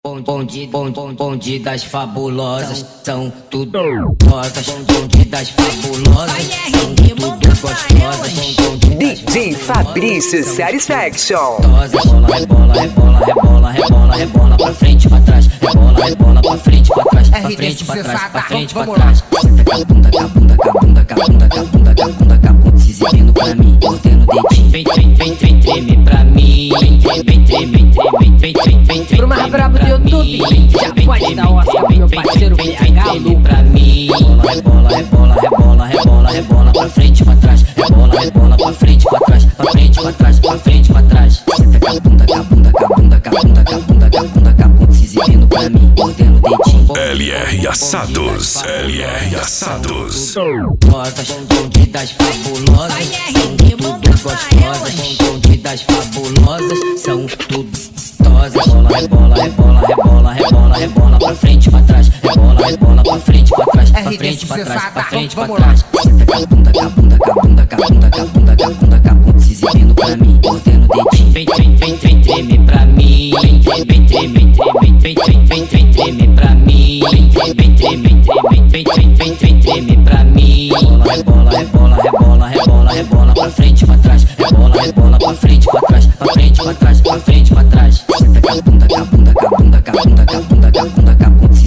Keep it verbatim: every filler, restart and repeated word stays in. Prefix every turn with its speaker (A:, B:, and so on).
A: Bonde, bonde, bonde das fabulosas, são tudo rosas. Bonde das fabulosas, são tudo gostosas.
B: D J Fabrício Satisfaction.
A: Rebola, rebola, rebola, rebola, rebola, rebola pra frente, pra trás. Rebola, rebola pra frente, pra trás, pra frente, pra trás, pra frente, pra trás. Senta com a bunda, com a bunda, com a bunda, com a bunda, com a bunda, com a bunda, com a bunda, se exibindo pra mim, mordendo o dedinho. Vem, vem, vem, vem, treme pra mim. Vem, vem, vem, treme, treme, vem, vem, vem,
C: Pro mais brabo do YouTube, já pode dar Oscar pro meu parceiro P H Lu.
A: Pra mim, rebola, rebola, rebola, rebola, rebola pra frente, pra trás. Rebola, rebola pra frente, pra trás, pra frente, pra trás, pra frente, pra trás. Senta com a bunda, com a bunda, com a bunda, com a bunda, com a bunda, com a bunda, com a bunda, se exibindo pra mim, mordendo o dedinho.
D: L R Assados, L R Assados.
A: Rosas, bonde das fabulosas, são tudo gostosas. Bonde das fabulosas, são tudo gostosas. Rebola, rebola, rebola, rebola, rebola pra frente, pra trás. Rebola, rebola pra frente, pra trás, pra frente, pra trás, pra frente, pra trás. Senta com a bunda, com a bunda, com a bunda, com a bunda, com a bunda, com a bunda, com a bunda, se exibindo pra mim, mordendo o dedinho. Vem, vem, vem, vem, treme pra mim. Vem, vem, vem, treme, treme, vem, vem, vem, vem, treme pra mim. Vem, vem, vem, treme, treme, vem, vem, vem, vem, treme pra mim. Rebola, rebola, rebola, rebola, rebola pra frente, pra trás. Rebola, rebola pra frente, pra trás, pra frente, pra trás, pra frente, pra